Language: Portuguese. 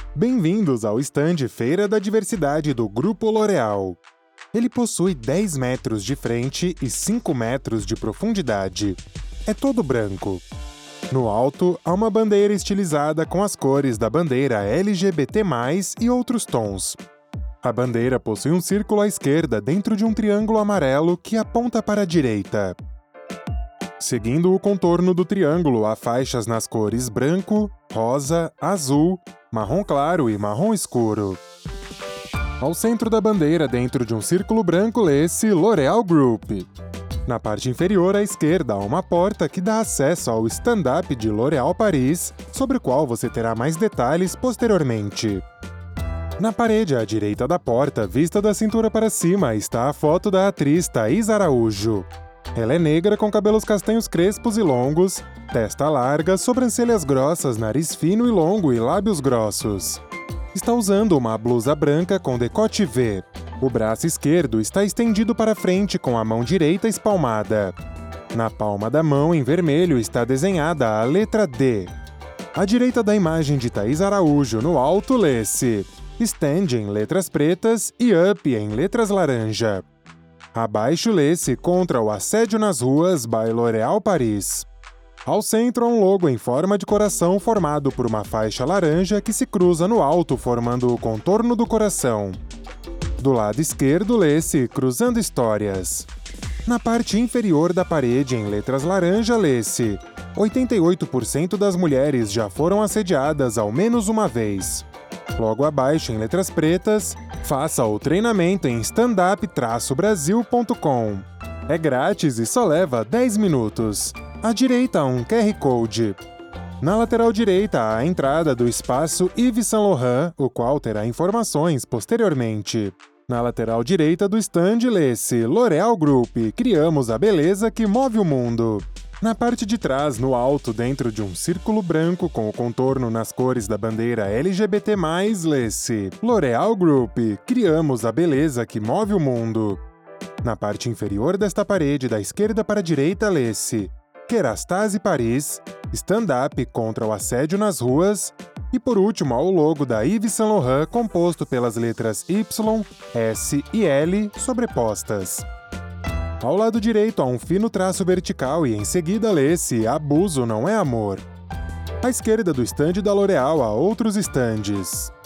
Bem-vindos ao stand Feira da Diversidade do Grupo L'Oréal. Ele possui 10 metros de frente e 5 metros de profundidade. É todo branco. No alto, há uma bandeira estilizada com as cores da bandeira LGBT+, e outros tons. A bandeira possui um círculo à esquerda dentro de um triângulo amarelo que aponta para a direita. Seguindo o contorno do triângulo, há faixas nas cores branco, rosa, azul, marrom claro e marrom escuro. Ao centro da bandeira, dentro de um círculo branco, lê-se L'Oréal Group. Na parte inferior à esquerda, há uma porta que dá acesso ao stand-up de L'Oréal Paris, sobre o qual você terá mais detalhes posteriormente. Na parede à direita da porta, vista da cintura para cima, está a foto da atriz Thaís Araújo. Ela é negra com cabelos castanhos crespos e longos, testa larga, sobrancelhas grossas, nariz fino e longo e lábios grossos. Está usando uma blusa branca com decote V. O braço esquerdo está estendido para frente com a mão direita espalmada. Na palma da mão, em vermelho, está desenhada a letra D. À direita da imagem de Thaís Araújo, no alto, lê-se Stand em letras pretas e Up em letras laranja. Abaixo lê-se Contra o Assédio nas Ruas by L'Oréal Paris. Ao centro há um logo em forma de coração formado por uma faixa laranja que se cruza no alto formando o contorno do coração. Do lado esquerdo lê-se Cruzando Histórias. Na parte inferior da parede, em letras laranja, lê-se 88% das mulheres já foram assediadas ao menos uma vez. Logo abaixo, em letras pretas, faça o treinamento em standup-brasil.com. É grátis e só leva 10 minutos. À direita há um QR Code. Na lateral direita há a entrada do espaço Yves Saint Laurent, o qual terá informações posteriormente. Na lateral direita do stand lê-se L'Oréal Group, criamos a beleza que move o mundo. Na parte de trás, no alto, dentro de um círculo branco com o contorno nas cores da bandeira LGBT+, lê-se L'Oréal Group, criamos a beleza que move o mundo. Na parte inferior desta parede, da esquerda para a direita, lê-se Kerastase Paris, stand-up contra o assédio nas ruas, e por último há o logo da Yves Saint Laurent composto pelas letras Y, S e L sobrepostas. Ao lado direito há um fino traço vertical e em seguida lê-se Abuso não é amor. À esquerda do stand da L'Oréal há outros estandes.